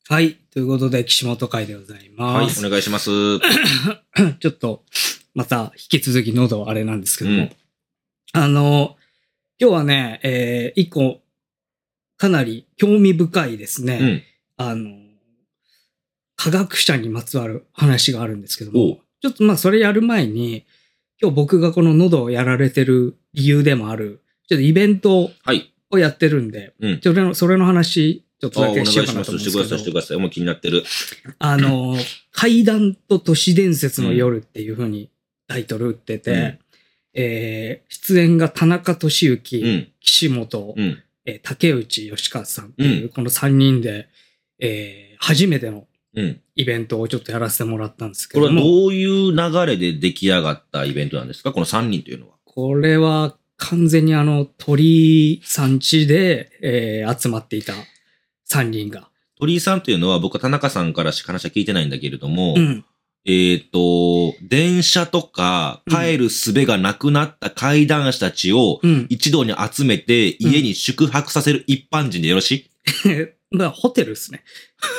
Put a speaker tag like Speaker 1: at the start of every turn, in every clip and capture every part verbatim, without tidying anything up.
Speaker 1: はい。ということで、岸本会でございます。
Speaker 2: はい、お願いします。
Speaker 1: ちょっと、また、引き続き喉あれなんですけども。うん、あの、今日はね、えー、一個、かなり興味深いですね。うん、あの、科学者にまつわる話があるんですけども、ちょっとまあ、それやる前に、今日僕がこの喉をやられてる理由でもある、ちょっとイベントをやってるんで、はい、うん、それの、それの話、ちょっとだけしようかなと思うんですけど。
Speaker 2: お願いします。してください、してください。もう気になってる。
Speaker 1: あの、怪談と都市伝説の夜っていう風にタイトル打ってて、うん、えー、出演が田中俊之、うん、岸本、うん、えー、竹内義和さんっていう、このさんにんで、えー、初めてのイベントをちょっとやらせてもらったんですけども。
Speaker 2: これはどういう流れで出来上がったイベントなんですか？このさんにんというのは。
Speaker 1: これは完全にあの、鳥さん家で、えー、集まっていたさんにんが。
Speaker 2: 鳥居さんというのは僕は田中さんからしか話は聞いてないんだけれども、うん、えっと、電車とか帰る術がなくなった怪談師たちを一堂に集めて家に宿泊させる一般人でよろしい？
Speaker 1: だからホテルですね。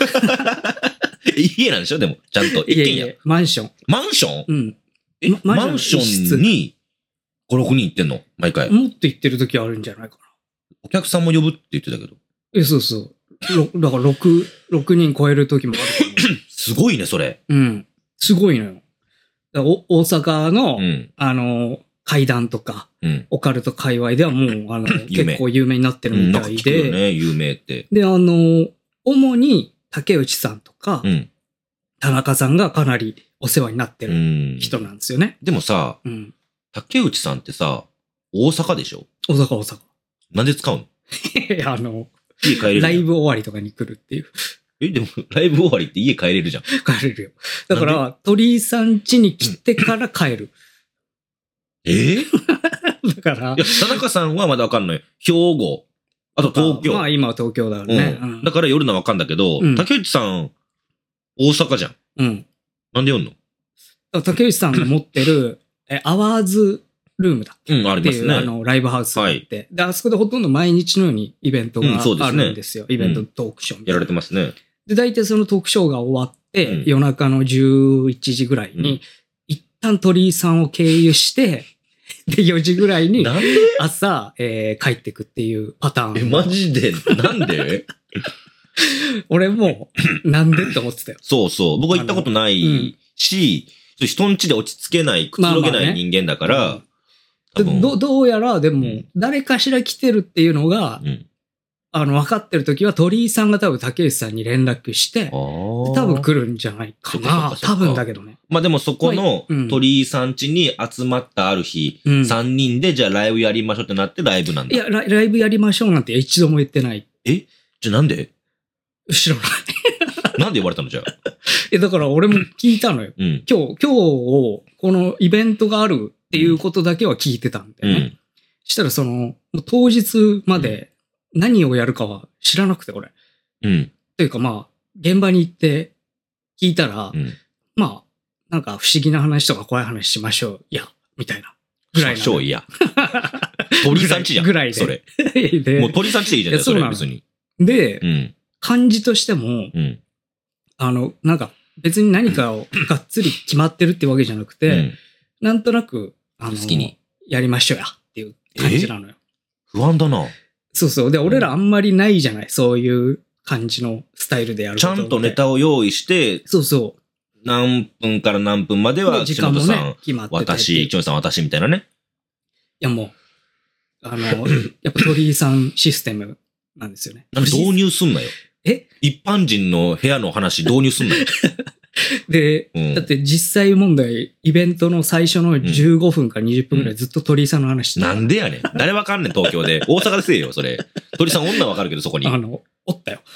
Speaker 2: 家なんでしょ？でも、ちゃんと。一軒家。いやいや
Speaker 1: マンション。
Speaker 2: マンション？
Speaker 1: うん。
Speaker 2: え、マンションにご、ろくにん行ってんの？毎回。
Speaker 1: もっと行ってる時あるんじゃないかな。
Speaker 2: お客さんも呼ぶって言ってたけど。
Speaker 1: え、そうそう。だから6、6人超える時もあるから、ね。
Speaker 2: すごいね、それ。
Speaker 1: うん。すごいのよ。だお大阪の、うん、あの、怪談とか、うん、オカルト界隈ではもう、あの、結構有名になってるみたいで。
Speaker 2: うん、ね、有名って。
Speaker 1: で、あの、主に竹内さんとか、うん、田中さんがかなりお世話になってる人なんですよね。
Speaker 2: でもさ、うん、竹内さんってさ、大阪でしょ？
Speaker 1: 大阪、大阪。
Speaker 2: なんで使うの？
Speaker 1: いや、あの、
Speaker 2: 家帰れる。
Speaker 1: ライブ終わりとかに来るっていう。
Speaker 2: え、でも、ライブ終わりって家帰れるじゃん。
Speaker 1: 帰れるよ。だから、鳥居さん家に来てから帰る。
Speaker 2: えー、
Speaker 1: だから。
Speaker 2: いや、田中さんはまだわかんない。兵庫。あと東京。
Speaker 1: まあ、今は東京だからね。
Speaker 2: うん。だから夜のわかんだけど、うん、竹内さん、大阪じゃん。
Speaker 1: うん。
Speaker 2: なんで呼んの？
Speaker 1: 竹内さんが持ってる、え、アワーズ、ルームだっけ？
Speaker 2: うん、ありますね。
Speaker 1: あの、ライブハウスがあって、はい、で、あそこでほとんど毎日のようにイベントがあるんですよ。うん、すね、イベントトークショーみたいな、
Speaker 2: うん。やられてますね。
Speaker 1: で、大体そのトークショーが終わって、うん、夜中のじゅういちじぐらいに、うん、一旦鳥居さんを経由して、で、よじぐらいに、朝、えー、帰ってくっていうパターン。
Speaker 2: え、マジで？なんで？
Speaker 1: 俺も、なんでって思ってたよ。
Speaker 2: そうそう。僕は行ったことないし、うん、人ん家で落ち着けない、くつろげない人間だから、まあまあね、
Speaker 1: ど, どうやら、でも、誰かしら来てるっていうのが、うん、あの、分かってるときは、鳥居さんが多分竹内さんに連絡して、多分来るんじゃないかな。多分だけどね。
Speaker 2: まあでもそこの鳥居さん家に集まったある日、うん、さんにんでじゃあライブやりましょうってなってライブなんだ。
Speaker 1: いやラ、ライブやりましょうなんて一度も言ってない。
Speaker 2: え？じゃあなんで？
Speaker 1: 知らない。
Speaker 2: なんで言われたのじゃあ。
Speaker 1: え、だから俺も聞いたのよ。うん、今日、今日、このイベントがあるっていうことだけは聞いてたんだよね。うん、したらその、当日まで何をやるかは知らなくて、俺。うん。というかまあ、現場に行って聞いたら、うん、まあ、なんか不思議な話とか怖い話しましょう。いや、みたいな。ぐらいな。
Speaker 2: しましょう、いや。鳥さんちじゃん。
Speaker 1: ぐらいで。
Speaker 2: それ。でもう鳥さんちでいいじゃないですか、それ別に。
Speaker 1: で、うん、感じとしても、うん、あの、なんか別に何かをがっつり決まってるってわけじゃなくて、うん、なんとなく、あの、好きにやりましょうやっていう感じなのよ。
Speaker 2: 不安だな。
Speaker 1: そうそう。で、俺らあんまりないじゃない。そういう感じのスタイルでやること
Speaker 2: ちゃんとネタを用意して、
Speaker 1: そうそう。
Speaker 2: 何分から何分までは、
Speaker 1: 時間もね、決まってて。
Speaker 2: 私、木本さん私みたいなね。
Speaker 1: いやもう、あの、やっぱ鳥居さんシステムなんですよね。
Speaker 2: なんで導入すんなよ。
Speaker 1: え？
Speaker 2: 一般人の部屋の話導入すんなよ。
Speaker 1: で、うん、だって実際問題、イベントの最初のじゅうごふんからにじゅっぷんくらいずっと鳥居さんの話してた、
Speaker 2: うん、なんでやねん。誰わかんねん、東京で。大阪でせえよ、それ。鳥居さん女わかるけど、そこに。
Speaker 1: あの、おったよ。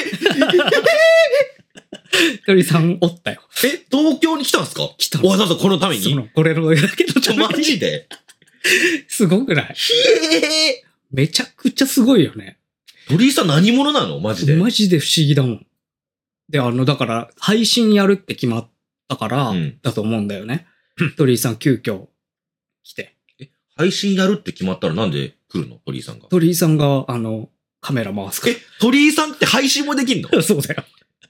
Speaker 1: え鳥居さんおったよ。
Speaker 2: え東京に来たんすか？
Speaker 1: 来たの。
Speaker 2: わざわざこのために？
Speaker 1: その、これのだけの
Speaker 2: ちょ、マジです
Speaker 1: ごくない？へえ。めちゃくちゃすごいよね。
Speaker 2: 鳥居さん何者なの？マジで。
Speaker 1: マジで不思議だもん。で、あの、だから、配信やるって決まったから、だと思うんだよね。うん、鳥居さん急遽来て。
Speaker 2: え、配信やるって決まったらなんで来るの？鳥居さんが。
Speaker 1: 鳥居さんが、あの、カメラ回すから。
Speaker 2: え、鳥居さんって配信もできんの？
Speaker 1: そうだよ。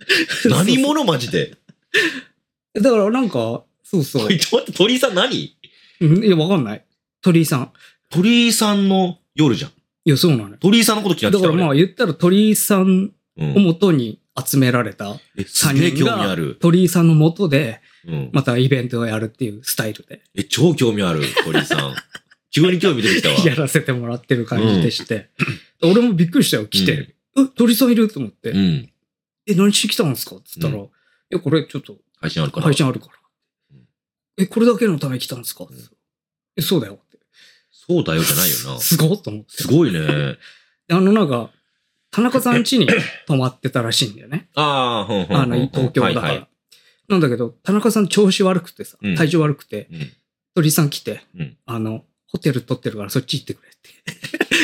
Speaker 2: 何者マジで。
Speaker 1: だからなんか、そうそう。
Speaker 2: ちょっと待って、鳥居さん何？い
Speaker 1: や、わかんない。鳥居さん。
Speaker 2: 鳥居さんの夜じゃん。
Speaker 1: いや、そうなの。
Speaker 2: 鳥居さんのこと気になってきた。
Speaker 1: だからまあ言ったら鳥居さんを元に集められたさんにんが、鳥居さんの元で、またイベントをやるっていうスタイルで。
Speaker 2: え、超興味ある、鳥居さん。急に興味出てきたわ。
Speaker 1: やらせてもらってる感じでして。うん、俺もびっくりしたよ、来て。うん、え、鳥居さんいると思って。うん、え、何しに来たんですかって言ったら、うん、いや、これちょっと。
Speaker 2: 配信あるから。
Speaker 1: 配信あるから。うん、え、これだけのために来たんですか、うん、え、そうだよって。
Speaker 2: そうだよじゃないよな。
Speaker 1: すごいと思って。
Speaker 2: すごいね。
Speaker 1: あの、なんか、田中さん家に泊まってたらしいんだよね。
Speaker 2: ああ、ほんほんほん。
Speaker 1: あの、東京だから。はいはい、なんだけど、田中さん調子悪くてさ、うん、体調悪くて、うん、鳥居さん来て、うん、あの、ホテル取ってるからそっち行ってくれって。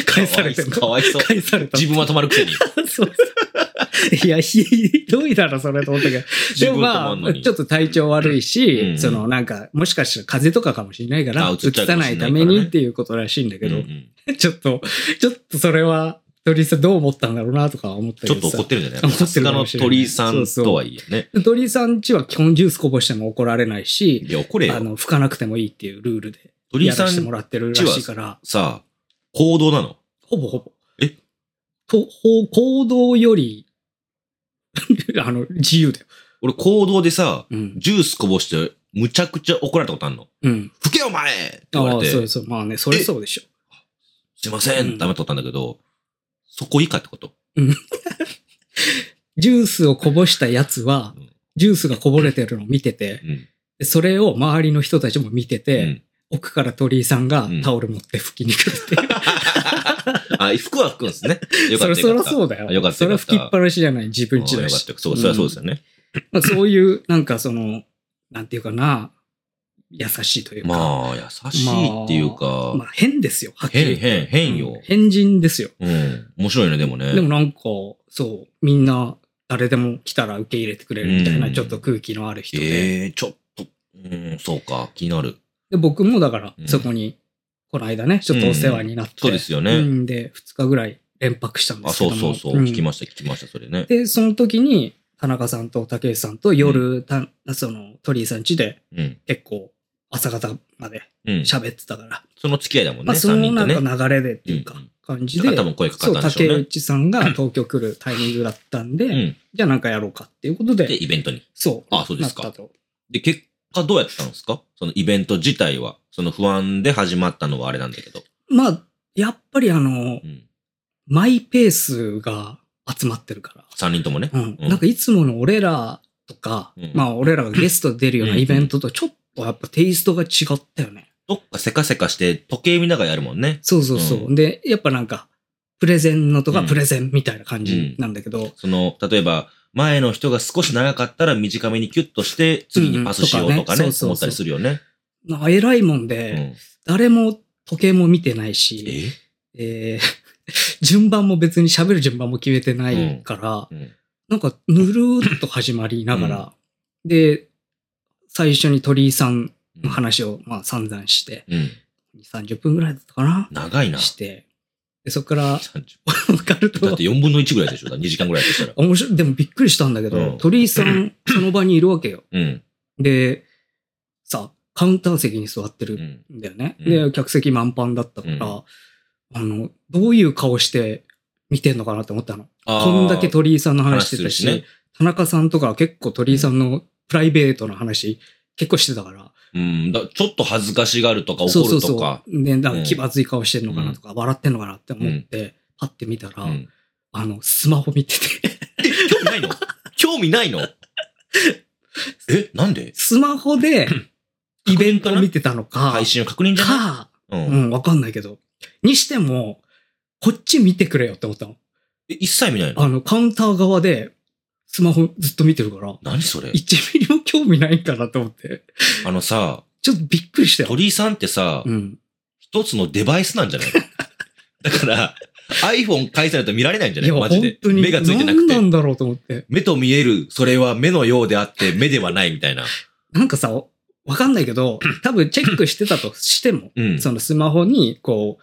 Speaker 1: 返されてる。
Speaker 2: かわいそう。
Speaker 1: 返された。
Speaker 2: 自分は泊まるくせに。
Speaker 1: そういや、ひどいだろ、それと思ったけど。でもまあ、ちょっと体調悪いし、うんうん、そのなんか、もしかしたら風邪とかかもしれないから、うつさないためにっていうことらしいんだけど、うんうん、ちょっと、ちょっとそれは、鳥居さんどう思ったんだろうなとか思ったけど。
Speaker 2: ちょっと怒ってるんじゃない？怒ってるかもしれない。鳥居さんとはいえね。
Speaker 1: そうそう。鳥居さんちは基本ジュースこぼしても怒られないし、
Speaker 2: いや、怒れよ。
Speaker 1: あの、拭かなくてもいいっていうルールで。鳥居さんしてもらってるらしいから。
Speaker 2: さあ、行動なの？
Speaker 1: ほぼほぼ。
Speaker 2: え？
Speaker 1: と、行動より、あの、自由だよ。
Speaker 2: 俺行動でさ、うん、ジュースこぼして、むちゃくちゃ怒られたことあるの。うん。吹けお前って言われて。
Speaker 1: ああ、そうそう。まあね、それそうでしょ。
Speaker 2: すいません、うん、ダメとったんだけど、そこ以下ってこと？
Speaker 1: うん。ジュースをこぼしたやつは、うん、ジュースがこぼれてるのを見てて、うん、でそれを周りの人たちも見てて、うん、奥から鳥居さんがタオル持って拭きに来るっていう。うん、
Speaker 2: あ、服は拭くんですね。よかった。
Speaker 1: それ、そりゃそうだよ。
Speaker 2: よかった。
Speaker 1: それは拭きっぱなしじゃない、自分家だし。
Speaker 2: よかった。そう、それはそうですよね。
Speaker 1: うん、まあ、そういう、なんかその、なんていうかな、優しいというか。
Speaker 2: まあ、優しいっていうか。
Speaker 1: まあ、まあ、変ですよ。はっきり
Speaker 2: 変、変、変よ、うん。
Speaker 1: 変人ですよ。
Speaker 2: うん。面白いね、でもね。
Speaker 1: でもなんか、そう、みんな、誰でも来たら受け入れてくれるみたいな、ちょっと空気のある人で。
Speaker 2: ええー、ちょっと、うん、そうか、気になる。
Speaker 1: で、僕もだから、そこに、この間ね、ちょっとお世話になって。うん、
Speaker 2: そうですよね。
Speaker 1: うん、で、二日ぐらい連泊したんですけども。
Speaker 2: あ、そうそうそう、うん、聞きました、聞きました、それね。
Speaker 1: で、その時に、田中さんと竹内さんと夜、うん、たその、鳥居さん家で、結構、朝方まで喋ってたから、うん。
Speaker 2: その付き合いだもんね、
Speaker 1: まあ、そのなんか流れでっていうか、感じで、
Speaker 2: うん、多分声かかったんでしょうね。
Speaker 1: そう、竹内さんが東京来るタイミングだったんで、うん、じゃあなんかやろうかっていうことで。
Speaker 2: で、イベントに。
Speaker 1: そう。
Speaker 2: あ、そうですか。で、結果どうやったんですか？そのイベント自体は。その不安で始まったのはあれなんだけど。
Speaker 1: まあ、やっぱりあの、うん、マイペースが集まってるから。
Speaker 2: 三人ともね。
Speaker 1: うん。うん、なんかいつもの俺らとか、うん、まあ俺らがゲスト出るようなイベントとちょっとやっぱテイストが違ったよね。
Speaker 2: どっかせかせかして時計見ながらやるもんね。
Speaker 1: そうそうそう。うん、で、やっぱなんか、プレゼンのとかプレゼンみたいな感じなんだけど。うんうん、
Speaker 2: その、例えば、前の人が少し長かったら短めにキュッとして次にパスしようとかね、思ったりするよね。
Speaker 1: なんか偉いもんで、うん、誰も時計も見てないし、ええー、順番も別に喋る順番も決めてないから、うんうん、なんかぬるーっと始まりながら、うん、で、最初に鳥居さんの話をまあ散々して、うん、さんじゅっぷんぐらいだったかな。
Speaker 2: 長いな。
Speaker 1: して、でそこから、わかると。
Speaker 2: だってよんぶんのいちぐらいでしょ ?に 時間ぐらいでしたら。
Speaker 1: 面白い。でもびっくりしたんだけど、うん、鳥居さんその場にいるわけよ。うん、で、さ、カウンター席に座ってるんだよね。うん、で、客席満帆だったから、うん、あの、どういう顔して見てんのかなって思ったの。こんだけ鳥居さんの話してたし、ね、田中さんとか結構鳥居さんのプライベートの話結構してたから。
Speaker 2: うん、だちょっと恥ずかしがるとか怒るとか。そうそうそう。
Speaker 1: で、なんか気まずい顔してんのかなとか、うん、笑ってんのかなって思って、パッて見たら、うん、あの、スマホ見てて。
Speaker 2: え、興味ないの？興味ないの？え、なんで？
Speaker 1: スマホで、イベントを見てたのか。
Speaker 2: 配信を確認じゃない？
Speaker 1: か、うん、うん、わかんないけど。にしても、こっち見てくれよって思ったの。
Speaker 2: え、一切見ないの？
Speaker 1: あの、カウンター側で、スマホずっと見てるから。
Speaker 2: 何それ？
Speaker 1: いちミリも興味ないんかなと思って。
Speaker 2: あのさ、
Speaker 1: ちょっとびっくりしたよ。
Speaker 2: 鳥居さんってさ、うん、一つのデバイスなんじゃないの？だから、iPhone 返さないと見られないんじゃない？マジで。目がついてなくて。
Speaker 1: 何なんだろうと思って。
Speaker 2: 目と見える、それは目のようであって、目ではないみたいな。
Speaker 1: なんかさ、わかんないけど、多分チェックしてたとしても、うん、そのスマホに、こう、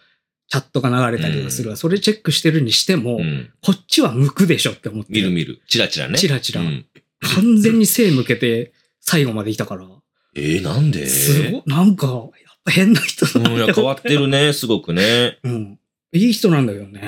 Speaker 1: チャットが流れたりとかするわ、うん、それチェックしてるにしても、うん、こっちは向くでしょって思って。
Speaker 2: 見る見る。チラチラね。
Speaker 1: チラチラ。うん、完全に背向けて最後までいたから。
Speaker 2: えー、なんです
Speaker 1: ごい、なんか、やっぱ変な人だな、
Speaker 2: うん。いや、変わってるね、すごくね。
Speaker 1: うん。いい人なんだけどね。うん、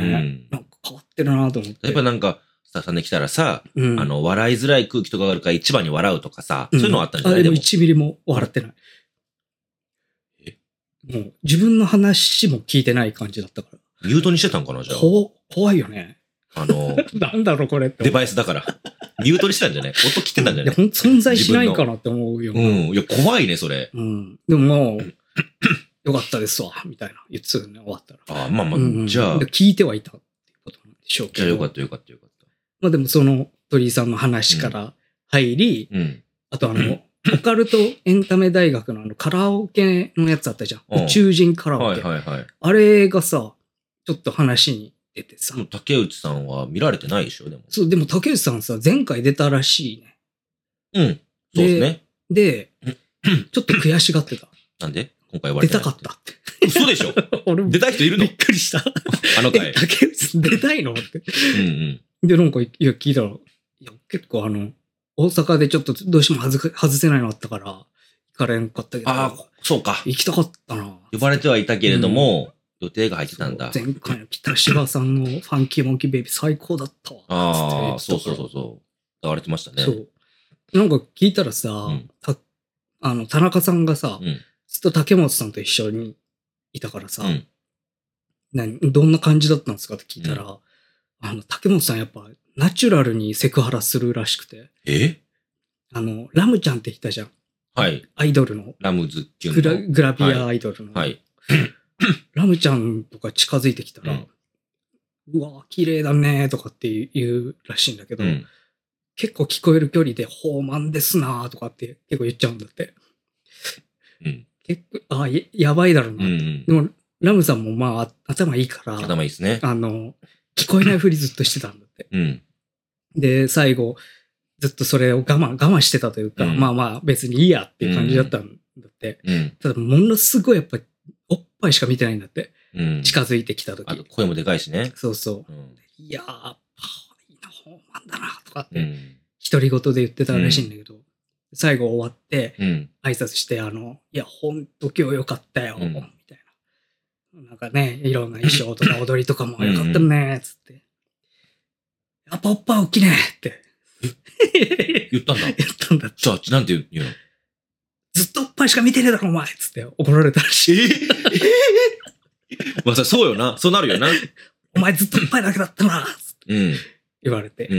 Speaker 1: なんか変わってるなと思って。
Speaker 2: やっぱなんか、スタッフさんで来たらさ、うん、あの、笑いづらい空気とかがあるから一番に笑うとかさ、うん、そういうのあったんじゃない？
Speaker 1: あ、でもいちミリも笑ってない。えもう、自分の話も聞いてない感じだったから。
Speaker 2: ミュートにしてたんかな、じゃあ。
Speaker 1: こ怖いよね。
Speaker 2: あの、
Speaker 1: なんだろうこれって。
Speaker 2: デバイスだから。ミュートにしてたんじゃない音切ってたんじゃない、
Speaker 1: いや、存在しないかなって思うよ。
Speaker 2: うん。いや、怖いね、それ。
Speaker 1: うん。でももう、よかったですわ、みたいな。言ってたよね、終わったら。
Speaker 2: ああ、まあまあ、うんうん、じゃあ。
Speaker 1: 聞いてはいたっていうことなんでしょうけど。
Speaker 2: じゃあよかった、よかった、よかった。
Speaker 1: まあでもその鳥居さんの話から入り、うんうん、あとあの、オカルトエンタメ大学のあのカラオケのやつあったじゃん。宇宙人カラオケ。
Speaker 2: はいはいはい。
Speaker 1: あれがさ、ちょっと話に出てさ。
Speaker 2: 竹内さんは見られてないでしょでも。
Speaker 1: そう、でも竹内さんさ、前回出たらしいね。
Speaker 2: うん。そうですね。
Speaker 1: で、ちょっと悔しがってた。
Speaker 2: なんで今回は出
Speaker 1: たかったって。
Speaker 2: 嘘でしょ俺出たい人いるの
Speaker 1: びっくりした。
Speaker 2: あの回。
Speaker 1: 竹内さん出たいのって。うんうん。で、なんか、いや、聞いたら、いや、結構あの、大阪でちょっとどうしても外外せないのあったから、行かれんかったけど。
Speaker 2: ああ、そうか。
Speaker 1: 行きたかったな。
Speaker 2: 呼ばれてはいたけれども、うん、予定が入ってたんだ。
Speaker 1: 前回の北芝さんのファンキーモンキーベイビー最高だったわ。
Speaker 2: ああ、そうそうそうそう。言われてましたね。
Speaker 1: そう。なんか聞いたらさ、うん、たあの、田中さんがさ、うん、ずっと竹本さんと一緒にいたからさ、うん、何どんな感じだったんですかって聞いたら、うん、あの、竹本さんやっぱナチュラルにセクハラするらしくて。
Speaker 2: え
Speaker 1: あの、ラムちゃんって言ったじゃん。
Speaker 2: はい。
Speaker 1: アイドルの。
Speaker 2: ラムズッキュン
Speaker 1: グラグラビアアイドルの。
Speaker 2: はい。
Speaker 1: ラムちゃんとか近づいてきたら、うん、うわ、綺麗だねとかって言うらしいんだけど、うん、結構聞こえる距離で、豊満ですなとかって結構言っちゃうんだって。うん、結構、あや、やばいだろうな、うんうん。でも、ラムさんもまあ、頭いいから、
Speaker 2: 頭いいですね。
Speaker 1: あの、聞こえないふりずっとしてたんだって。うん、で、最後、ずっとそれを我慢、我慢してたというか、うん、まあまあ別にいいやっていう感じだったんだって。うん、ただ、ものすごいやっぱり、おっぱいしか見てないんだって。うん、近づいてきたとき。
Speaker 2: あと声もでかいしね。
Speaker 1: そうそう。うん、いやー、いいな、豊満だな、とかって、独り言で言ってたらしいんだけど、うん、最後終わって、うん、挨拶して、あの、いや、ほんと今日よかったよ、うん、みたいな。なんかね、いろんな衣装とか踊りとかもよかったね、つって。やっぱおっぱい大きいねって。
Speaker 2: 言ったんだ。
Speaker 1: 言ったんだ。
Speaker 2: じゃあ、なんて言うの？
Speaker 1: ずっとおっぱいしか見てねえだろ、お前つって怒られたらしい。
Speaker 2: まあさ、そうよな。そうなるよな。
Speaker 1: お前ずっとおっぱいだけだったな、つって、うん、言われて。うん、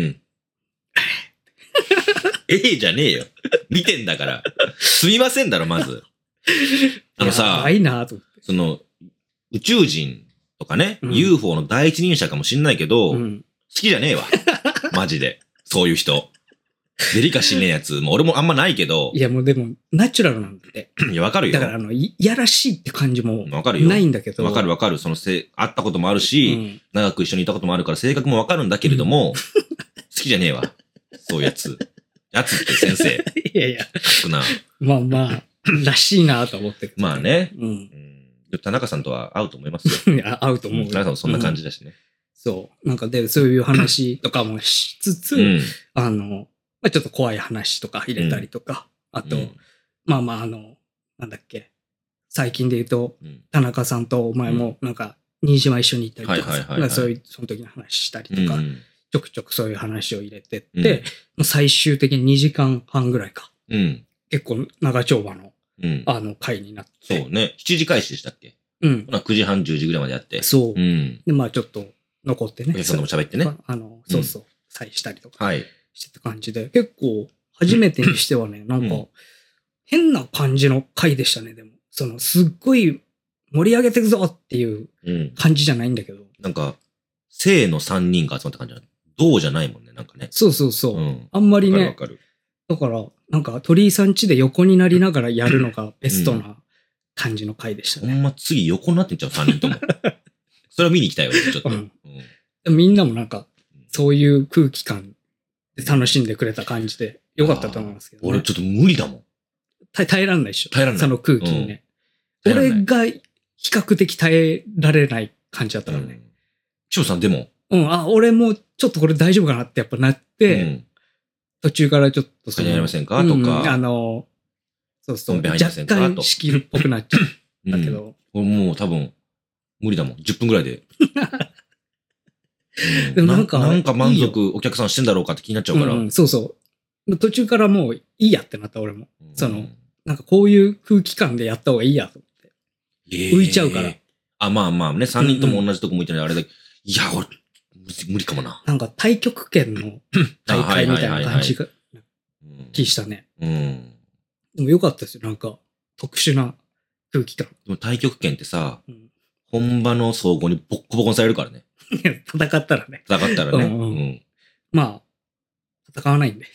Speaker 2: ええじゃねえよ。見てんだから。すみませんだろ、まず。あのさ、
Speaker 1: いいなと思って。
Speaker 2: その、宇宙人とかね、うん、ユーフォー の第一人者かもしんないけど、うん、好きじゃねえわ。マジで。そういう人。デリカシーねえやつ。もう俺もあんまないけど。
Speaker 1: いやもうでも、ナチュラルなんだって。
Speaker 2: いや、わかるよ。
Speaker 1: だからあの、いやらしいって感じもないんだけど。
Speaker 2: わかるわかる。そのせ、会ったこともあるし、うん、長く一緒にいたこともあるから性格もわかるんだけれども、うん、好きじゃねえわ。そういうやつ。やつって先生。
Speaker 1: いやいや。
Speaker 2: 書くな。
Speaker 1: まあまあ、らしいなと思ってる。
Speaker 2: まあね。うん。うん、田中さんとは合うと思いますよ。
Speaker 1: いや、合うと思う、うん。
Speaker 2: 田中さんもそんな感じだしね。うん、
Speaker 1: そう。なんかで、そういう話とかもしつつ、うん、あの、まあ、ちょっと怖い話とか入れたりとか、うん、あと、うん、まあまあ、あの、なんだっけ、最近で言うと、うん、田中さんとお前も、なんか、新島一緒に行ったりとか、そういう、その時の話したりとか、うん、ちょくちょくそういう話を入れてって、うん、最終的ににじかんはんぐらいか。うん、結構長丁場の、うん、あの、回になって。
Speaker 2: そうね。しちじ開始でしたっけ？うん。くじはん、じゅうじぐらいまでやって。
Speaker 1: そう。うん。で、まあちょっと残ってね。
Speaker 2: お客さんとも喋ってね。
Speaker 1: あの、そうそう、再したりとか。はい。してた感じで、結構、初めてにしてはね、なんか、変な感じの回でしたね、でも。その、すっごい盛り上げてくぞっていう感じじゃないんだけど。うん、
Speaker 2: なんか、正のさんにんが集まった感じだ。どうじゃないもんね、なんかね。
Speaker 1: そうそうそう。うん、あんまりね。わかるわかる。だから、なんか、鳥居さん家で横になりながらやるのがベストな感じの回でしたね。
Speaker 2: ほんま次横になってんちゃう、さんにんとも。それは見に行きたいわ、ちょっと。うん
Speaker 1: うん、みんなもなんか、そういう空気感で楽しんでくれた感じでよかったと思いますけど、ね。
Speaker 2: 俺ちょっと無理だもん。
Speaker 1: 耐えらんないでしょ。
Speaker 2: 耐えらんない。
Speaker 1: その空気にね。うん、俺が比較的耐えられない感じだったからね。
Speaker 2: 千代さんでも
Speaker 1: うん、あ、俺もちょっとこれ大丈夫かなってやっぱなって、うん、途中からちょっと
Speaker 2: その。やりませんか、うん、とか。
Speaker 1: あの、そうそう。若干仕切るっぽくなっちゃったけど。
Speaker 2: うん、もう多分、無理だもん。じゅっぷんぐらいで。うん、
Speaker 1: でもなんか、
Speaker 2: なんか満足お客さんしてんだろうかって気になっちゃうから。
Speaker 1: うん、そうそう。途中からもういいやってなった俺も。うん、その、なんかこういう空気感でやった方がいいやと思って。えー、浮いちゃうから。
Speaker 2: あ、まあまあね、さんにんとも同じとこ向いてないあれだけど、うんうん、いや、俺、無理かもな。
Speaker 1: なんか太極拳の大会みたいな感じが、気したね。うん。でもよかったですよ。なんか、特殊な空気感。
Speaker 2: でも太極拳ってさ、うん、本場の総合にボッコボコにされるからね。
Speaker 1: 戦ったらね。
Speaker 2: 戦ったらね。うんうんうん、
Speaker 1: まあ、戦わないんで。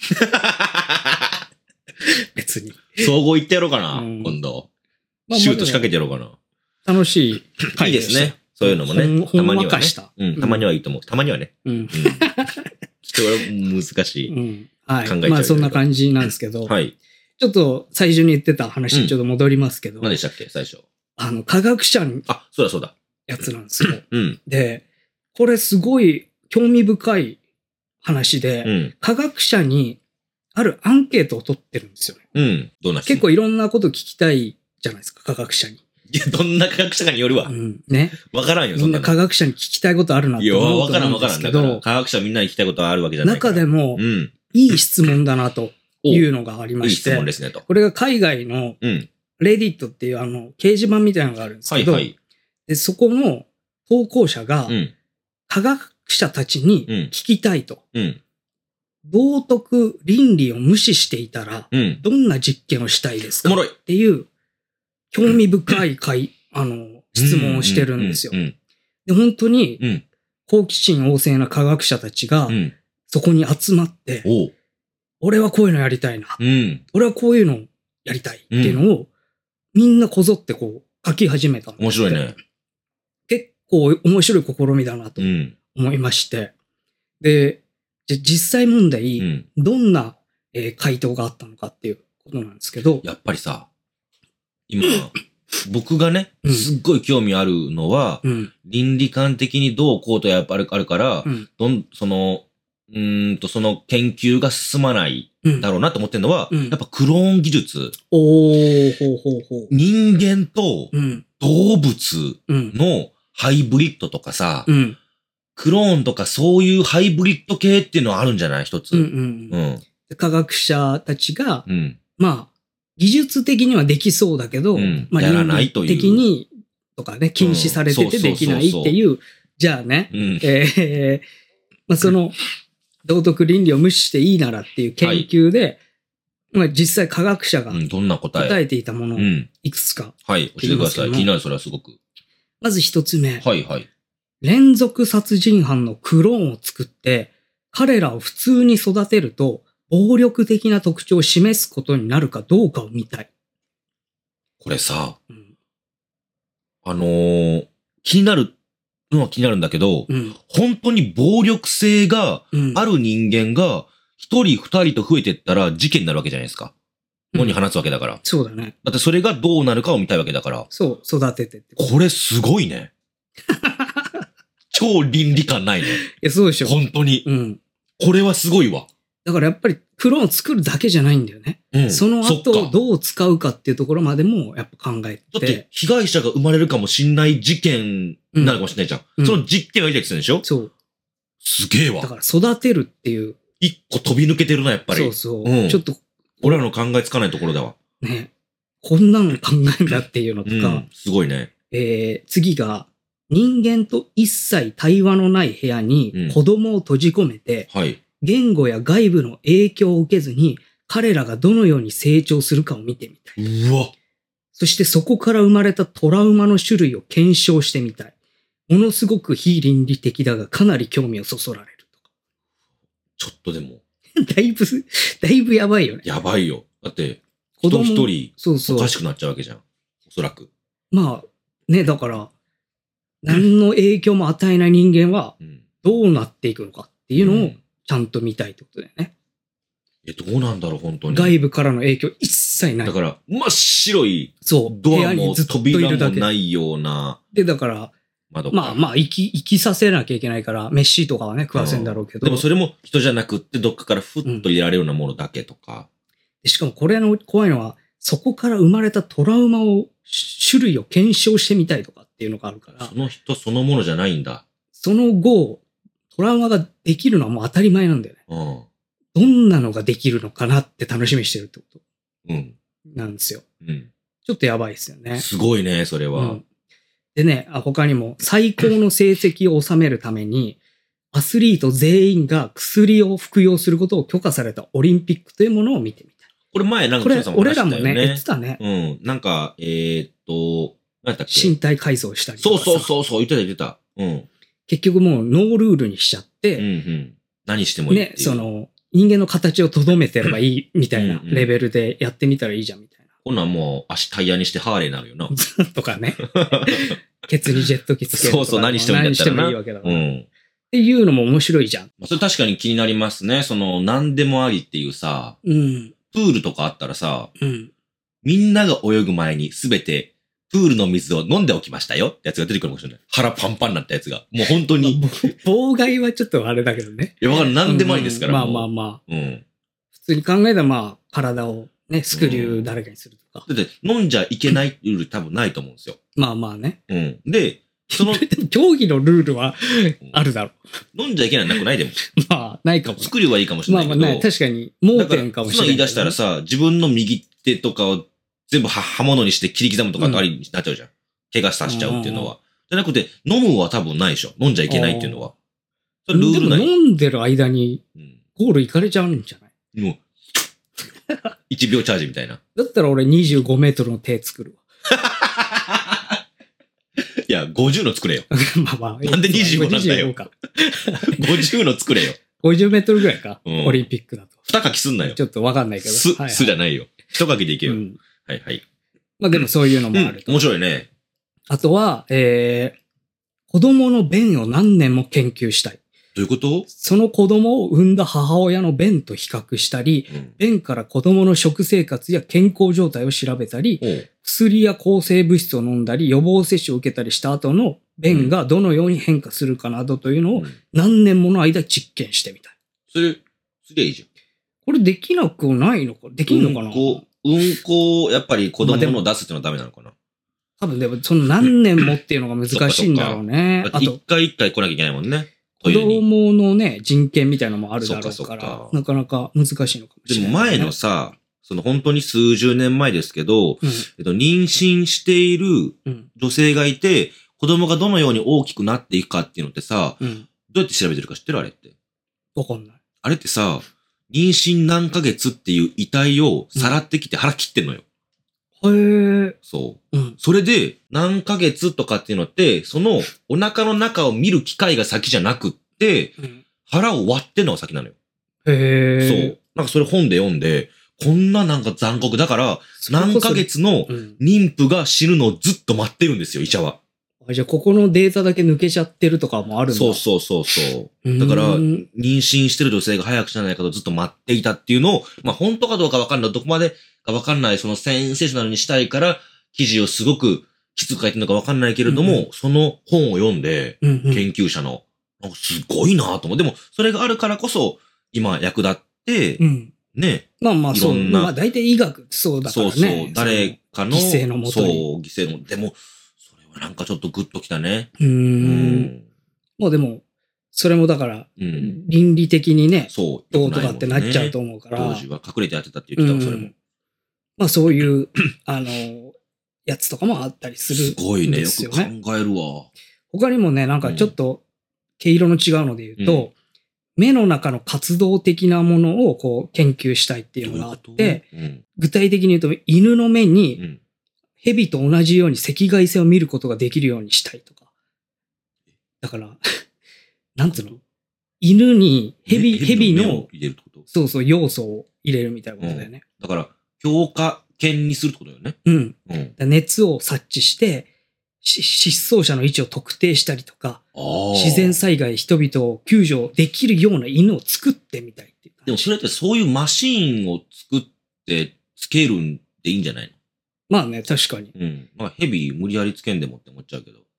Speaker 1: 別に。
Speaker 2: 総合行ってやろうかな、うん、今度。まあ、シュート仕掛けてやろうかな。
Speaker 1: 楽しい。
Speaker 2: いいですね。そういうのもね。たまには、ね。うん。たまにはいいと思う。たまにはね。うん。うん、人は難しい。うん。
Speaker 1: はい。考えちゃう。まあそんな感じなんですけど。はい。ちょっと最初に言ってた話にちょっと戻りますけど。
Speaker 2: うん、何でしたっけ最初。
Speaker 1: あの、科学者に。
Speaker 2: あ、そうだそうだ。
Speaker 1: やつなんですよ。うん。で、これすごい興味深い話で、うん、科学者にあるアンケートを取ってるんですよね。
Speaker 2: うん。どんな人？
Speaker 1: 結構いろんなこと聞きたいじゃないですか、科学者に。
Speaker 2: いや、どんな科学者かによるわ。
Speaker 1: うん。ね。
Speaker 2: わからんよ、そ
Speaker 1: んな。みんな科学者に聞きたいことあるなって思うと思うんですけど。いや、わからんわからん。だから
Speaker 2: 科学者みんなに聞きたいことあるわけじゃないから。
Speaker 1: 中でも、うん、いい質問だなというのがありまして。
Speaker 2: いい質問ですねと。
Speaker 1: これが海外の、レディットっていうあの、掲示板みたいなのがあるんですけど、はいはい、でそこの投稿者が、うん、科学者たちに聞きたいと。うん、道徳、倫理を無視していたら、うん、どんな実験をしたいですかっていう、興味深い回、あの、質問をしてるんですよ。で、本当に、好奇心旺盛な科学者たちが、そこに集まって、うん、俺はこういうのやりたいな、うん。俺はこういうのやりたいっていうのを、みんなこぞってこう、書き始めたんです。
Speaker 2: 面白いね。
Speaker 1: 結構面白い試みだなと思いまして。うん、で、実際問題、うん、どんな、えー、回答があったのかっていうことなんですけど。
Speaker 2: やっぱりさ、今、僕がね、すっごい興味あるのは、うん、倫理観的にどうこうとやっぱりあるから、うん、どん、その、うーんと、その研究が進まないだろうなと思ってるのは、うん、やっぱクローン技術。
Speaker 1: おー、ほうほうほう。
Speaker 2: 人間と動物のハイブリッドとかさ、うん、クローンとかそういうハイブリッド系っていうのはあるんじゃない一つ、うんうん
Speaker 1: うん。科学者たちが、うん、まあ、技術的にはできそうだけど、うん、まあ、
Speaker 2: やらないという。
Speaker 1: 的に、とかね、禁止されててできないっていう、じゃあね、うん、えー、まあ、その、道徳倫理を無視していいならっていう研究で、はい、まあ、実際科学者が答えていたものをいくつか、
Speaker 2: はい、教えてください。気になる、それはすごく。
Speaker 1: まず一つ目。
Speaker 2: はいはい。
Speaker 1: 連続殺人犯のクローンを作って、彼らを普通に育てると、暴力的な特徴を示すことになるかどうかを見たい。
Speaker 2: これさ、うん、あのー、気になるのは気になるんだけど、うん、本当に暴力性がある人間が一人二人と増えていったら事件になるわけじゃないですか。野に放つわけだから、うん。
Speaker 1: そうだね。
Speaker 2: だってそれがどうなるかを見たいわけだから。
Speaker 1: そう、育ててって。
Speaker 2: これすごいね。超倫理観ないね。い
Speaker 1: や、そうでしょ。
Speaker 2: 本当に。うん。これはすごいわ。
Speaker 1: だからやっぱりクローンを作るだけじゃないんだよね。うん、その後どう使うかっていうところまでもやっぱ考えて。
Speaker 2: だって被害者が生まれるかもしんない事件になるかもしれないじゃん。うん、その実験をやりたいって言うんでしょ。そう。すげえわ。
Speaker 1: だから育てるっていう。
Speaker 2: 一個飛び抜けてるな、やっぱり。
Speaker 1: そうそう。うん、ちょっと。
Speaker 2: 俺らの考えつかないところだわ。
Speaker 1: ね。こんなの考えるんだっていうのとか。うん、
Speaker 2: すごいね。
Speaker 1: えー、次が、人間と一切対話のない部屋に子供を閉じ込めて、うん、はい。言語や外部の影響を受けずに彼らがどのように成長するかを見てみたい。
Speaker 2: うわ。
Speaker 1: そしてそこから生まれたトラウマの種類を検証してみたい。ものすごく非倫理的だがかなり興味をそそられるとか。
Speaker 2: ちょっとでも。
Speaker 1: だいぶ、だいぶやばいよね。
Speaker 2: やばいよ。だって、人一人そうそうおかしくなっちゃうわけじゃん。おそらく。
Speaker 1: まあ、ね、だから、何の影響も与えない人間はどうなっていくのかっていうのを、うんちゃんと見たいってことだよね。
Speaker 2: え、どうなんだろう、本当に。
Speaker 1: 外部からの影響一切ない。
Speaker 2: だから、真っ白い。そう。ドアも扉もないような。
Speaker 1: で、だから、
Speaker 2: 窓か。
Speaker 1: まあまあ、生き、生きさせなきゃいけないから、飯とかはね、食わせんだろうけど。
Speaker 2: でもそれも人じゃなくって、どっかからふっと入れられるようなものだけとか。
Speaker 1: うん、しかもこれの怖いのは、そこから生まれたトラウマを、種類を検証してみたいとかっていうのがあるから。
Speaker 2: その人そのものじゃないんだ。
Speaker 1: その後、トラウマができるのはもう当たり前なんだよね。
Speaker 2: うん。
Speaker 1: どんなのができるのかなって楽しみにしてるってこと。
Speaker 2: うん。
Speaker 1: なんですよ。
Speaker 2: うん。
Speaker 1: ちょっとやばいですよね。
Speaker 2: すごいね、それは。うん、
Speaker 1: でね、他にも最高の成績を収めるために、アスリート全員が薬を服用することを許可されたオリンピックというものを見てみたい。
Speaker 2: これ前なんか、
Speaker 1: これ俺らもね、言ってたね。
Speaker 2: うん。なんか、えー、っと、何だっけ。
Speaker 1: 身体改造したりとか。
Speaker 2: そうそうそうそう、言ってた言ってた。うん。
Speaker 1: 結局もうノールールにしちゃって、
Speaker 2: うんうん。何してもいいっていう。
Speaker 1: ね、その、人間の形を留めてればいいみたいなレベルでやってみたらいいじゃんみたいな。
Speaker 2: こんなんもう足タイヤにしてハーレーになるよな。
Speaker 1: とかね。ケツにジェット機つけるとか。
Speaker 2: そうそう、何してもいいんだったらな。
Speaker 1: 何してもいいわけだから。
Speaker 2: うん。
Speaker 1: っていうのも面白いじゃん。
Speaker 2: それ確かに気になりますね。その、何でもありっていうさ、
Speaker 1: うん。
Speaker 2: プールとかあったらさ、
Speaker 1: うん。
Speaker 2: みんなが泳ぐ前にすべて、プールの水を飲んでおきましたよってやつが出てくるかもしれない。腹パンパンになったやつが。もう本当に。
Speaker 1: 妨害はちょっとあれだけどね。
Speaker 2: いや、わかる。何でもありですから。
Speaker 1: うん、まあまあまあ。
Speaker 2: うん。
Speaker 1: 普通に考えたらまあ、体をね、スクリュー誰かにするとか。
Speaker 2: だって、飲んじゃいけないルール多分ないと思うんですよ。
Speaker 1: まあまあね。
Speaker 2: うん。で、その、
Speaker 1: 競技のルールはあるだろ
Speaker 2: う。飲んじゃいけないなくないでも。
Speaker 1: まあ、ないかも。
Speaker 2: スクリューはいいかもしれないけど。
Speaker 1: まあまあね、確かに、盲点かもしれない、ね。
Speaker 2: その言い出したらさ、自分の右手とかを全部刃物にして切り刻むとかってありになっちゃうじゃん。うん、怪我させちゃうっていうのは。じゃなくて、飲むは多分ないでしょ。飲んじゃいけないっていうのは。
Speaker 1: それルールない。でも飲んでる間に、ゴール行かれちゃうんじゃない、
Speaker 2: もう、いちびょうチャージみたいな。
Speaker 1: だったら俺にじゅうごメートルの手作るわ。
Speaker 2: いや、ごじゅうの作れよ。
Speaker 1: まあまあ。
Speaker 2: なんでにじゅうごなんだよ。ごじゅうの作れよ。
Speaker 1: ごじゅうメートルぐらいか、うん、オリンピックだと。
Speaker 2: 二書きすんなよ。
Speaker 1: ちょっとわかんないけど。
Speaker 2: す、はいはい、すじゃないよ。一書きでいけよ。うん、はいはい。
Speaker 1: まあでもそういうのもあると。
Speaker 2: うん、面白いね。
Speaker 1: あとは、えー、子供の便を何年も研究したい。
Speaker 2: どういうこと？
Speaker 1: その子供を産んだ母親の便と比較したり、うん、便から子供の食生活や健康状態を調べたり、薬や抗生物質を飲んだり、予防接種を受けたりした後の便がどのように変化するかなどというのを何年もの間実験してみたい。
Speaker 2: それ、すりゃいいじゃん。
Speaker 1: これできなくないのかできんのかな、
Speaker 2: うんこ、うんこをやっぱり子供の出すっていうのはダメなのかな、
Speaker 1: 多分でもその何年もっていうのが難しいんだろうね。
Speaker 2: あと一回一回来なきゃいけないもんね。
Speaker 1: 子供のね、人権みたいなのもあるだろうから、なかなか難しいのかもしれない、ね。
Speaker 2: でも前のさ、その本当に数十年前ですけど、うん、えっと、妊娠している女性がいて、うん、子供がどのように大きくなっていくかっていうのってさ、うん、どうやって調べてるか知ってるあれって。
Speaker 1: わかんない。
Speaker 2: あれってさ、妊娠何ヶ月っていう遺体をさらってきて腹切ってんのよ。
Speaker 1: へー。
Speaker 2: そう。うん。それで、何ヶ月とかっていうのって、その、お腹の中を見る機会が先じゃなくって、うん、腹を割ってんのが先なのよ。
Speaker 1: へー。
Speaker 2: そう。なんかそれ本で読んで、こんななんか残酷だから、何ヶ月の妊婦が死ぬのをずっと待ってるんですよ、医者は。
Speaker 1: じゃあ、ここのデータだけ抜けちゃってるとかもあるんだ。
Speaker 2: そうそうそうそう。だから、妊娠してる女性が早く死なないかとずっと待っていたっていうのを、まあ本当かどうかわかんない。どこまでかわかんない。そのセンセーショナルにしたいから、記事をすごくきつく書いてるのかわかんないけれども、うんうん、その本を読んで、研究者の、なんかすごいなと思う。でも、それがあるからこそ、今役立って、うん、ね。
Speaker 1: まあまあそう。まあ大体医学そうだからね。
Speaker 2: そうそう。誰かの、
Speaker 1: 犠牲のもとに。
Speaker 2: そう、犠牲の、でも、なんかちょっとグッときたね。
Speaker 1: うーん。うん、もうでも、それもだから、うん、倫理的にね、そう、どうとかってなっちゃうと思うから。
Speaker 2: 当時は隠れてやってたって言ってたわ、それも。
Speaker 1: うん、まあそういう、あの、やつとかもあったりするんですよね。
Speaker 2: すごいね。よく考えるわ。
Speaker 1: 他にもね、なんかちょっと、毛色の違うので言うと、うん、目の中の活動的なものをこう研究したいっていうのがあって、うううん、具体的に言うと、犬の目に、うん蛇と同じように赤外線を見ることができるようにしたいとか。だから、なんつうの犬に蛇、蛇の、そうそう、要素を入れるみたいなことだよね。
Speaker 2: うん、だから、強化犬にするってことだよね。
Speaker 1: うん。うん、熱を察知して、失踪者の位置を特定したりとか、自然災害、人々を救助できるような犬を作ってみたいっていう。
Speaker 2: でもそれってそういうマシーンを作ってつけるんでいいんじゃないの？
Speaker 1: まあね、確かに。
Speaker 2: うん。まあ、ヘビ無理やりつけんでもって思っちゃうけど。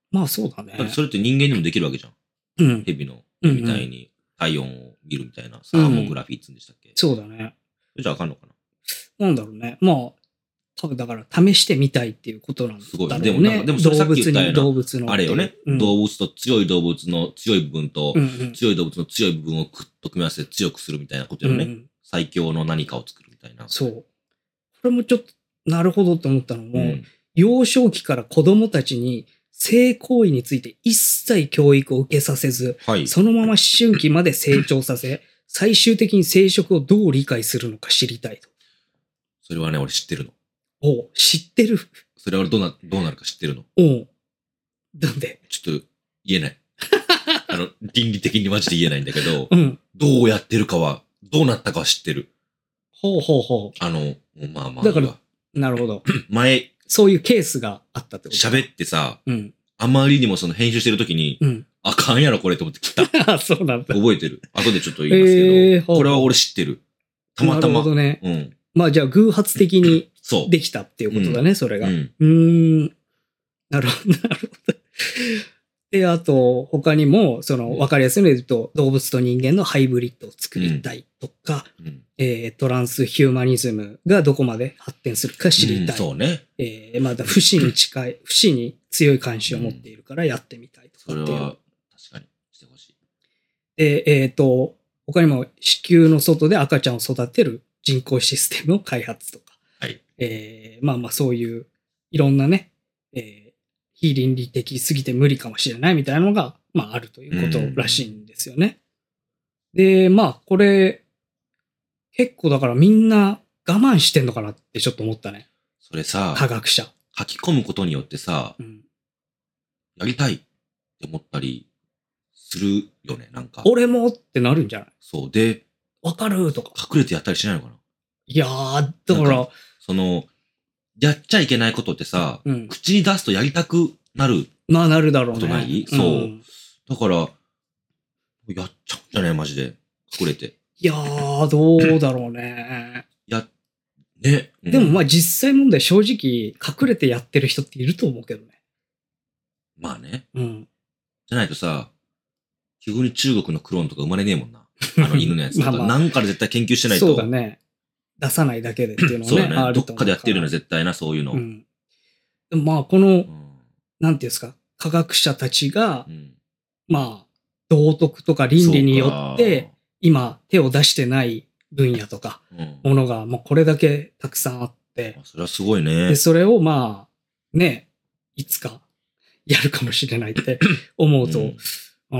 Speaker 1: まあそうだね。
Speaker 2: だってそれって人間にもできるわけじゃん。
Speaker 1: うん。
Speaker 2: 蛇のみたいに体温を見るみたいな、サーモグラフィーっつうんでしたっけ、うん、
Speaker 1: そうだね。
Speaker 2: じゃああかんのか
Speaker 1: な。なんだろうね。まあ、多分だから試してみたいっていうことなんだろうね。
Speaker 2: すごい。でもなんか、でもそれさっき言ったような、
Speaker 1: 動物の。
Speaker 2: あれよね、うん。動物と強い動物の強い部分と、うんうん、強い動物の強い部分をくっと組み合わせて強くするみたいなことよね。うんうん、最強の何かを作るみたいな。
Speaker 1: そう。これもちょっと、なるほどと思ったのも、うん、幼少期から子供たちに性行為について一切教育を受けさせず、はい、そのまま思春期まで成長させ、最終的に生殖をどう理解するのか知りたいと。
Speaker 2: それはね、俺知ってるの。
Speaker 1: おう、知ってる。
Speaker 2: それは俺どうな、どうなるか知ってるの。
Speaker 1: おう。なんで
Speaker 2: ちょっと言えない。あの、倫理的にマジで言えないんだけど、
Speaker 1: うん、
Speaker 2: どうやってるかは、どうなったかは知ってる。
Speaker 1: ほうほうほう。
Speaker 2: あの、まあまあ。
Speaker 1: だから、なるほど。
Speaker 2: 前、
Speaker 1: そういうケースがあったってこと。
Speaker 2: 喋ってさ、
Speaker 1: うん、
Speaker 2: あまりにもその編集してるときに、うん、あかんやろこれと思って切った。
Speaker 1: あ、そうなんだ。
Speaker 2: 覚えてる。後でちょっと言いますけど、えー、これは俺知ってる。たまたま。
Speaker 1: なるほどね。
Speaker 2: うん。
Speaker 1: まあじゃあ偶発的にできたっていうことだね、それが。うん。うーん。なるほど、なるほど。で、あと、他にも、その、わかりやすいので言うと、動物と人間のハイブリッドを作りたいとか、うん、えー、トランスヒューマニズムがどこまで発展するか知りたい。
Speaker 2: うん、そうね。
Speaker 1: えー、まだ不死に近い、不死に強い関心を持っているからやってみたいとかっていう。
Speaker 2: それは、確かにしてほしい。
Speaker 1: で、えっと、他にも子宮の外で赤ちゃんを育てる人工システムの開発とか。
Speaker 2: はい。
Speaker 1: えー、まあまあそういういろんなね、えー、非倫理的すぎて無理かもしれないみたいなのが、まああるということらしいんですよね。で、まあこれ、結構だからみんな我慢してんのかなってちょっと思ったね。
Speaker 2: それさ、
Speaker 1: 科学者。
Speaker 2: 書き込むことによってさ、うん、やりたいって思ったりするよね、なんか。
Speaker 1: 俺もってなるんじゃない？
Speaker 2: そう。で、
Speaker 1: わかるとか。
Speaker 2: 隠れてやったりしないのかな？
Speaker 1: いやー、だから、
Speaker 2: その、やっちゃいけないことってさ、うん、口に出すとやりたくなる。
Speaker 1: まあなるだろうね。
Speaker 2: ことない？そう。うん、だから、やっちゃうんじゃないマジで。隠れて。
Speaker 1: いやー、どうだろうね。
Speaker 2: や、ね、
Speaker 1: うん。でもまあ実際問題正直隠れてやってる人っていると思うけどね。
Speaker 2: まあね。
Speaker 1: うん。
Speaker 2: じゃないとさ、急に中国のクローンとか生まれねえもんな。あの犬のやつとか。まあまあ、なんかで絶対研究してないと。
Speaker 1: そうだね。出さないだけでっていうのはね。
Speaker 2: そうだね。あるとどっかでやってるの絶対な、そういうの。
Speaker 1: うん。でもまあこの、うん、なんていうんですか、科学者たちが、うん、まあ、道徳とか倫理によって、今手を出してない分野とか、ものがもうこれだけたくさんあって。
Speaker 2: それはすごいね。
Speaker 1: で、それをまあ、ね、いつかやるかもしれないって思うと、うん、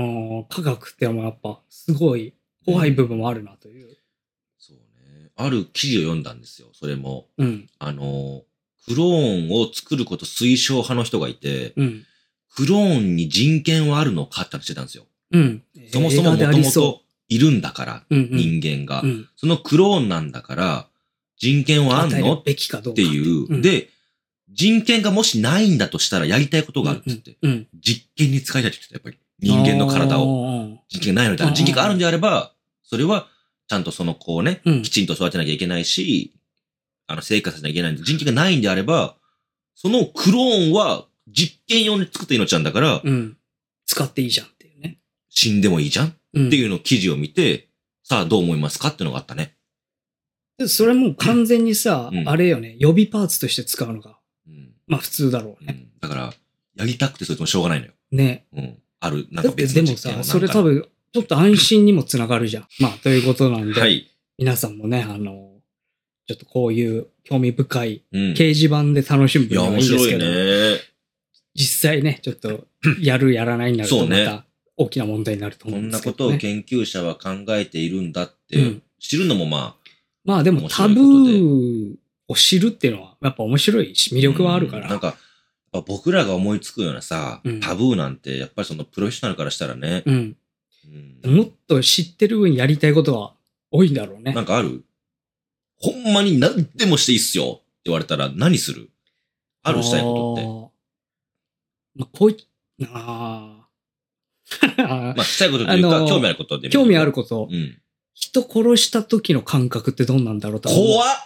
Speaker 1: 科学ってもやっぱすごい怖い部分もあるなという。うん、
Speaker 2: そうね。ある記事を読んだんですよ、それも。
Speaker 1: うん、
Speaker 2: あの、クローンを作ること推奨派の人がいて、
Speaker 1: うん、
Speaker 2: クローンに人権はあるのかって話してたんですよ。
Speaker 1: うん、
Speaker 2: そもそももともといるんだから、人間が、うんうん。そのクローンなんだから、人権はあんのっていう、うん。で、人権がもしないんだとしたらやりたいことがあるって言って、うんうん、実験に使いたいって言ってた、やっぱり。人間の体を。人権がないので、人権があるんであれば、それは、ちゃんとその子をね、うん、きちんと育てなきゃいけないし、あの、生活しなきゃいけないんで、人権がないんであれば、そのクローンは実験用に作った命なんだから、
Speaker 1: うん、使っていいじゃんっていうね。
Speaker 2: 死んでもいいじゃん、うん、っていうのを記事を見て、さあどう思いますかっていうのがあったね。
Speaker 1: それも完全にさ、うん、あれよね、予備パーツとして使うのが、うん、まあ普通だろうね。
Speaker 2: うん、だから、やりたくてそれともしょうがないのよ。
Speaker 1: ね。
Speaker 2: うん。ある、なんか別の実験を。
Speaker 1: でもさ、それ多分、ちょっと安心にもつながるじゃん。まあ、ということなんで、はい、皆さんもね、あの、ちょっとこういう興味深い掲示板で楽しむのがいいんですけど、うん、いや、面白いね。実際ね、ちょっと、やるやらないになるとまた大きな問題になると思うんですけど、ね。
Speaker 2: こんなことを研究者は考えているんだって、知るのもまあ、
Speaker 1: まあでもタブーを知るっていうのはやっぱ面白いし魅力はあるから。
Speaker 2: うん、なんか、僕らが思いつくようなさ、うん、タブーなんてやっぱりそのプロフェッショナルからしたらね、
Speaker 1: うんうん、もっと知ってる分やりたいことは多いんだろうね。
Speaker 2: なんかある？ほんまに何でもしていいっすよって言われたら何する？あるしたいことって。
Speaker 1: まあ、こうい、あ
Speaker 2: まあ、したいことというか、興味あることで。
Speaker 1: 興味あること。
Speaker 2: うん。
Speaker 1: 人殺した時の感覚ってどんなんだろうと。
Speaker 2: 怖っ！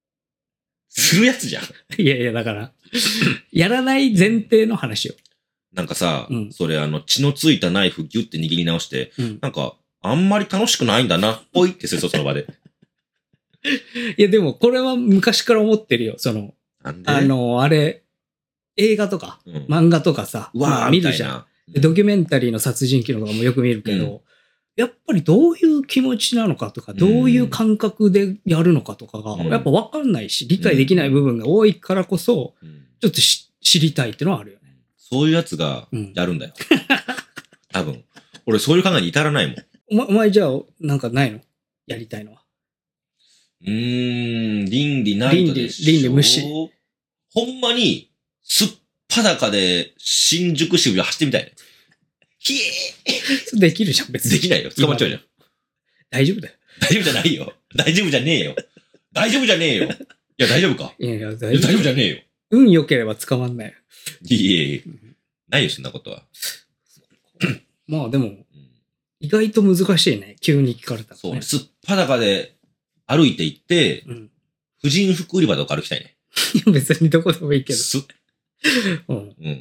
Speaker 2: するやつじゃん。
Speaker 1: いやいや、だから、やらない前提の話よ。
Speaker 2: なんかさ、
Speaker 1: うん、
Speaker 2: それあの、血のついたナイフギュって握り直して、
Speaker 1: うん、
Speaker 2: なんか、あんまり楽しくないんだな、ぽいってすると、その場で。
Speaker 1: いや、でも、これは昔から思ってるよ。その、
Speaker 2: なんで
Speaker 1: あの、あれ、映画とか、
Speaker 2: うん、
Speaker 1: 漫画とかさ、
Speaker 2: うわー、
Speaker 1: まあ、見るじゃん。
Speaker 2: ん。
Speaker 1: ドキュメンタリーの殺人鬼のとかもよく見るけど、うん、やっぱりどういう気持ちなのかとか、どういう感覚でやるのかとかが、やっぱわかんないし、理解できない部分が多いからこそ、ちょっと知りたいっていうのはあるよね。
Speaker 2: そういうやつがやるんだよ。うん、多分。俺そういう考えに至らないもん。
Speaker 1: お前、お前じゃあ、なんかないの？やりたいのは。
Speaker 2: うーん、倫理ないとでしょ。
Speaker 1: 倫理、倫理無視。
Speaker 2: ほんまに、すっぱだかで新宿渋谷走ってみたいね。ひえー
Speaker 1: できるじゃん、別に。
Speaker 2: できないよ。捕まっちゃうじゃん。
Speaker 1: 大丈夫だよ。
Speaker 2: 大丈夫じゃないよ。大丈夫じゃねえよ。大丈夫じゃねえよ。いや、大丈夫か。
Speaker 1: いやいや、大丈夫。
Speaker 2: 大丈夫じゃねえよ。
Speaker 1: 運良ければ捕まんないよ。
Speaker 2: いえいえ。ないよ、そんなことは。
Speaker 1: まあでも、意外と難しいね。急に聞かれた、ね。
Speaker 2: そうね。すっぱだかで歩いて行って、うん、婦人服売り場とか歩きたいね。
Speaker 1: いや、別にどこでもいいけど。
Speaker 2: すっ。
Speaker 1: うん。
Speaker 2: うん。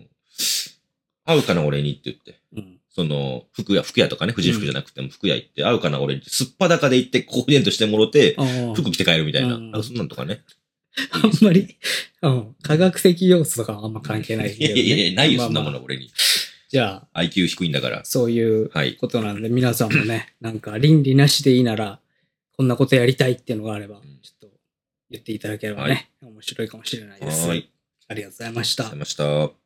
Speaker 2: 会うかな、俺にって言って。うん。その、服屋、服屋とかね、婦人服じゃなくても服屋行って、会うかな、俺に。すっぱだかで行って、コーディネートしてもろて、服着て帰るみたいな。うん、そんなんとかね。
Speaker 1: あんまり、うん。科学的要素とかはあんま関係ないけど、ね。
Speaker 2: いやいやいや、ないよ、そんなもの、俺に。
Speaker 1: じゃあ、
Speaker 2: アイキュー 低いんだから。
Speaker 1: そういうことなんで、はい、皆さんもね、なんか倫理なしでいいなら、こんなことやりたいっていうのがあれば、ちょっと言っていただければね、はい、面白いかもしれないです。はい。ありがとうございました。
Speaker 2: ありがとうございました。